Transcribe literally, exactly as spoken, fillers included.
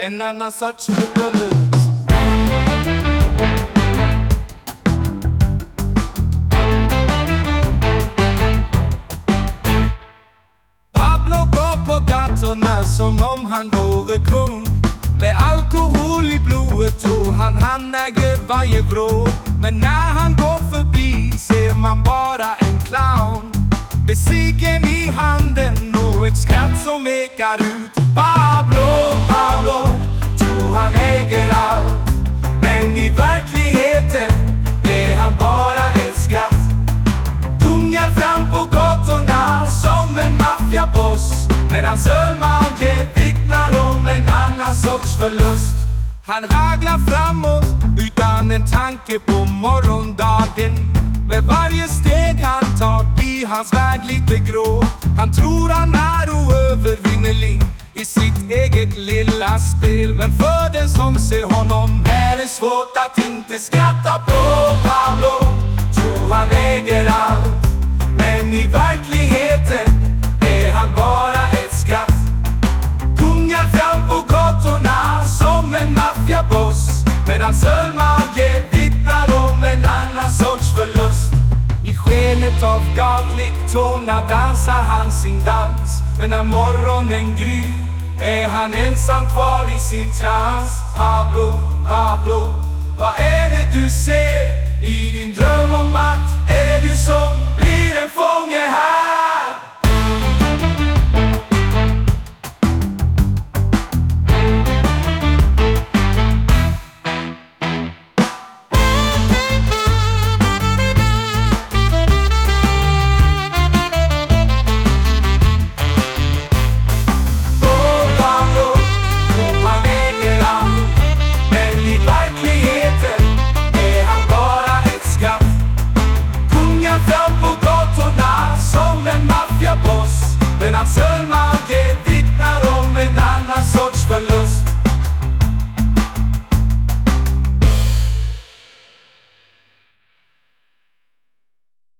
en annan sorts förlust. Pablo går på gatorna som om han vore kung. Med alkohol i blodet tror han han äger varje vrå. Men när han går förbi ser man bara en clown, besviken i handen och ett skratt som ekar ut. Pablo, Pablo, tror han äger allt, men i verkligheten är han bara ett skratt. Tungar fram på gatorna som en maffiaboss, men hans ölmage vittnar om en annan sorts förlust. Han raglar framåt utan en tanke på morgondagen. Med varje steg han tar blir hans värld lite grå. Han tror han är oövervinnerlig i sitt eget lilla spel, men för den som ser honom är det svårt att inte skratta på. Pablo tror han äger allt, men i verkligheten är han bara ett skratt. Gungar fram på gatorna som en maffiaboss, men hans ölmage vittnar om en annan sorts förlust. I skenet av gatliktorna dansar han sin dans, men när morgonen gryr är han ensam kvar i sin trans. Pablo, Pablo, vad är det du ser i din dröm om makt? Är du som blir en fånge här? Men hans ölmage